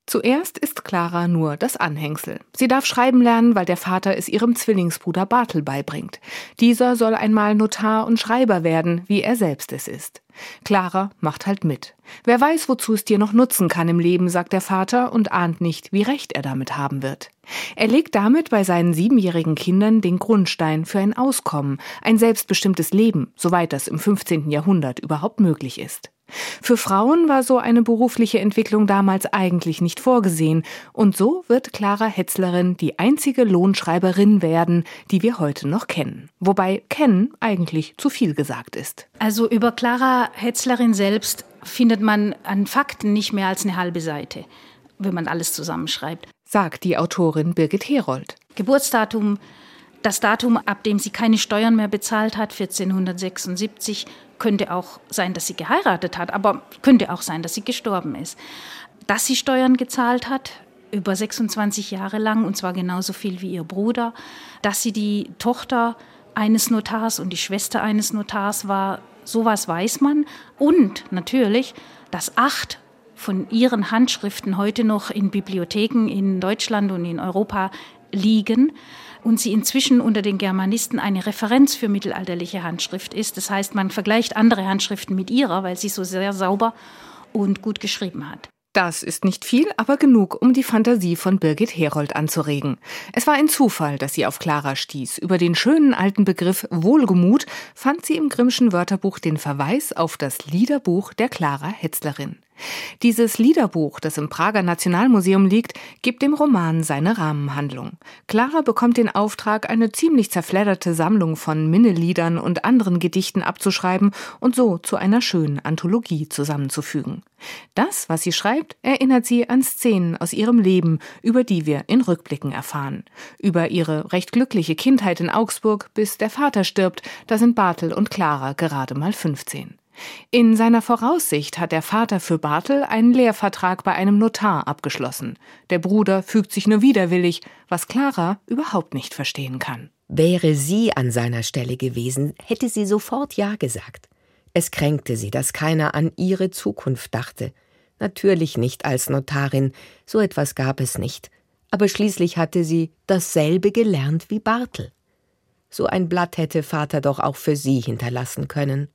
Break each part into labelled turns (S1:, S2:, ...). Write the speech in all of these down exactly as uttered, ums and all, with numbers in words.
S1: Zuerst ist Clara nur das Anhängsel. Sie darf schreiben lernen, weil der Vater es ihrem Zwillingsbruder Bartel beibringt. Dieser soll einmal Notar und Schreiber werden, wie er selbst es ist. Clara macht halt mit. Wer weiß, wozu es dir noch nutzen kann im Leben, sagt der Vater und ahnt nicht, wie recht er damit haben wird. Er legt damit bei seinen siebenjährigen Kindern den Grundstein für ein Auskommen, ein selbstbestimmtes Leben, soweit das im fünfzehnten Jahrhundert überhaupt möglich ist. Für Frauen war so eine berufliche Entwicklung damals eigentlich nicht vorgesehen und so wird Clara Hetzlerin die einzige Lohnschreiberin werden, die wir heute noch kennen. Wobei kennen eigentlich zu viel gesagt ist.
S2: Also über Clara Hetzlerin selbst findet man an Fakten nicht mehr als eine halbe Seite, wenn man alles zusammenschreibt,
S1: sagt die Autorin Birgit Herold.
S2: Geburtsdatum, das Datum, ab dem sie keine Steuern mehr bezahlt hat, vierzehnhundertsechsundsiebzig, könnte auch sein, dass sie geheiratet hat, aber könnte auch sein, dass sie gestorben ist. Dass sie Steuern gezahlt hat, über sechsundzwanzig Jahre lang, und zwar genauso viel wie ihr Bruder. Dass sie die Tochter eines Notars und die Schwester eines Notars war, sowas weiß man. Und natürlich, dass acht von ihren Handschriften heute noch in Bibliotheken in Deutschland und in Europa liegen und sie inzwischen unter den Germanisten eine Referenz für mittelalterliche Handschrift ist. Das heißt, man vergleicht andere Handschriften mit ihrer, weil sie so sehr sauber und gut geschrieben hat.
S1: Das ist nicht viel, aber genug, um die Fantasie von Birgit Herold anzuregen. Es war ein Zufall, dass sie auf Clara stieß. Über den schönen alten Begriff Wohlgemut fand sie im Grimmschen Wörterbuch den Verweis auf das Liederbuch der Clara Hetzlerin. Dieses Liederbuch, das im Prager Nationalmuseum liegt, gibt dem Roman seine Rahmenhandlung. Clara bekommt den Auftrag, eine ziemlich zerfledderte Sammlung von Minneliedern und anderen Gedichten abzuschreiben und so zu einer schönen Anthologie zusammenzufügen. Das, was sie schreibt, erinnert sie an Szenen aus ihrem Leben, über die wir in Rückblicken erfahren. Über ihre recht glückliche Kindheit in Augsburg, bis der Vater stirbt, da sind Bartel und Clara gerade mal fünfzehn. In seiner Voraussicht hat der Vater für Bartel einen Lehrvertrag bei einem Notar abgeschlossen. Der Bruder fügt sich nur widerwillig, was Clara überhaupt nicht verstehen kann.
S3: Wäre sie an seiner Stelle gewesen, hätte sie sofort Ja gesagt. Es kränkte sie, dass keiner an ihre Zukunft dachte. Natürlich nicht als Notarin, so etwas gab es nicht. Aber schließlich hatte sie dasselbe gelernt wie Bartel. So ein Blatt hätte Vater doch auch für sie hinterlassen können.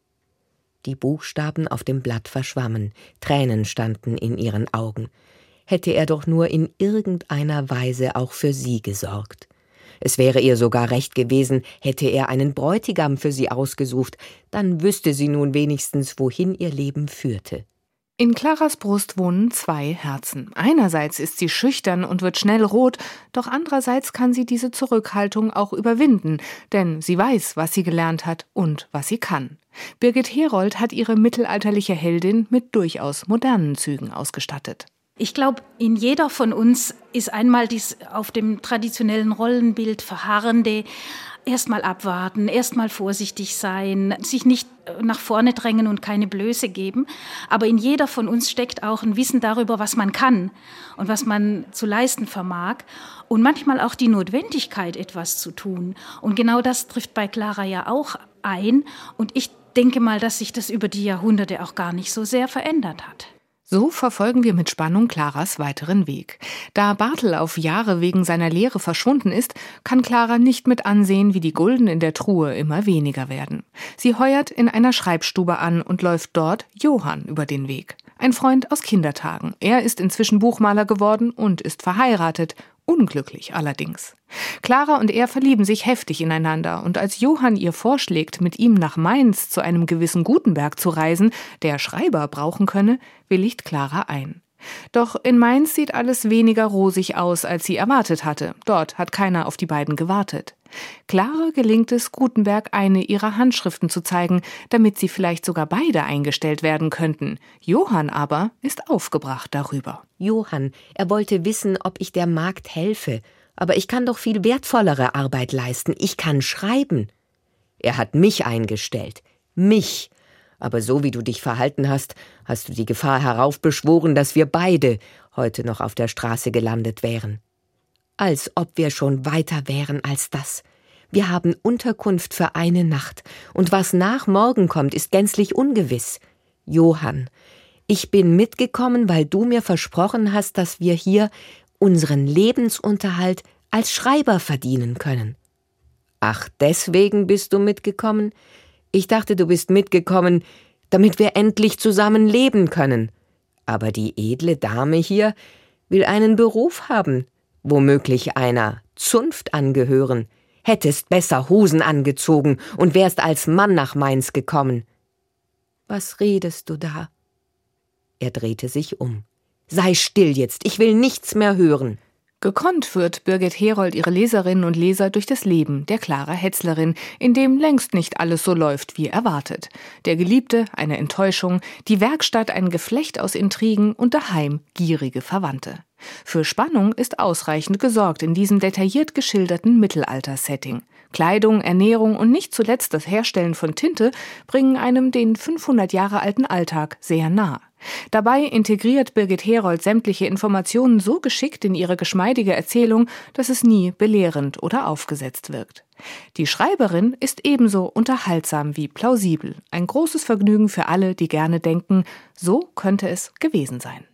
S3: Die Buchstaben auf dem Blatt verschwammen, Tränen standen in ihren Augen. Hätte er doch nur in irgendeiner Weise auch für sie gesorgt. Es wäre ihr sogar recht gewesen, hätte er einen Bräutigam für sie ausgesucht, dann wüsste sie nun wenigstens, wohin ihr Leben führte.
S1: In Claras Brust wohnen zwei Herzen. Einerseits ist sie schüchtern und wird schnell rot, doch andererseits kann sie diese Zurückhaltung auch überwinden, denn sie weiß, was sie gelernt hat und was sie kann. Birgit Herold hat ihre mittelalterliche Heldin mit durchaus modernen Zügen ausgestattet.
S2: Ich glaube, in jeder von uns ist einmal dies auf dem traditionellen Rollenbild verharrende, erstmal abwarten, erstmal vorsichtig sein, sich nicht nach vorne drängen und keine Blöße geben. Aber in jeder von uns steckt auch ein Wissen darüber, was man kann und was man zu leisten vermag. Und manchmal auch die Notwendigkeit, etwas zu tun. Und genau das trifft bei Clara ja auch ein. Und ich denke mal, dass sich das über die Jahrhunderte auch gar nicht so sehr verändert hat.
S1: So verfolgen wir mit Spannung Claras weiteren Weg. Da Bartel auf Jahre wegen seiner Lehre verschwunden ist, kann Clara nicht mit ansehen, wie die Gulden in der Truhe immer weniger werden. Sie heuert in einer Schreibstube an und läuft dort Johann über den Weg. Ein Freund aus Kindertagen. Er ist inzwischen Buchmaler geworden und ist verheiratet. Unglücklich allerdings. Clara und er verlieben sich heftig ineinander und als Johann ihr vorschlägt, mit ihm nach Mainz zu einem gewissen Gutenberg zu reisen, der Schreiber brauchen könne, willigt Clara ein. Doch in Mainz sieht alles weniger rosig aus, als sie erwartet hatte. Dort hat keiner auf die beiden gewartet. Clara gelingt es, Gutenberg eine ihrer Handschriften zu zeigen, damit sie vielleicht sogar beide eingestellt werden könnten. Johann aber ist aufgebracht darüber.
S3: Johann, er wollte wissen, ob ich der Magd helfe. Aber ich kann doch viel wertvollere Arbeit leisten. Ich kann schreiben. Er hat mich eingestellt. Mich. Aber so wie du dich verhalten hast, hast du die Gefahr heraufbeschworen, dass wir beide heute noch auf der Straße gelandet wären. Als ob wir schon weiter wären als das. Wir haben Unterkunft für eine Nacht, und was nach morgen kommt, ist gänzlich ungewiss. Johann, Ich bin mitgekommen, weil du mir versprochen hast, dass wir hier unseren Lebensunterhalt als Schreiber verdienen können. Ach, deswegen bist du mitgekommen? Ich dachte, du bist mitgekommen, damit wir endlich zusammen leben können. Aber die edle Dame hier will einen Beruf haben, womöglich einer Zunft angehören. Hättest besser Hosen angezogen und wärst als Mann nach Mainz gekommen. Was redest du da? Er drehte sich um. Sei still jetzt, ich will nichts mehr hören.
S1: Gekonnt führt Birgit Herold ihre Leserinnen und Leser durch das Leben der Clara Hetzlerin, in dem längst nicht alles so läuft wie erwartet. Der Geliebte eine Enttäuschung, die Werkstatt ein Geflecht aus Intrigen und daheim gierige Verwandte. Für Spannung ist ausreichend gesorgt in diesem detailliert geschilderten Mittelalter-Setting. Kleidung, Ernährung und nicht zuletzt das Herstellen von Tinte bringen einem den fünfhundert Jahre alten Alltag sehr nah. Dabei integriert Birgit Herold sämtliche Informationen so geschickt in ihre geschmeidige Erzählung, dass es nie belehrend oder aufgesetzt wirkt. Die Schreiberin ist ebenso unterhaltsam wie plausibel. Ein großes Vergnügen für alle, die gerne denken, so könnte es gewesen sein.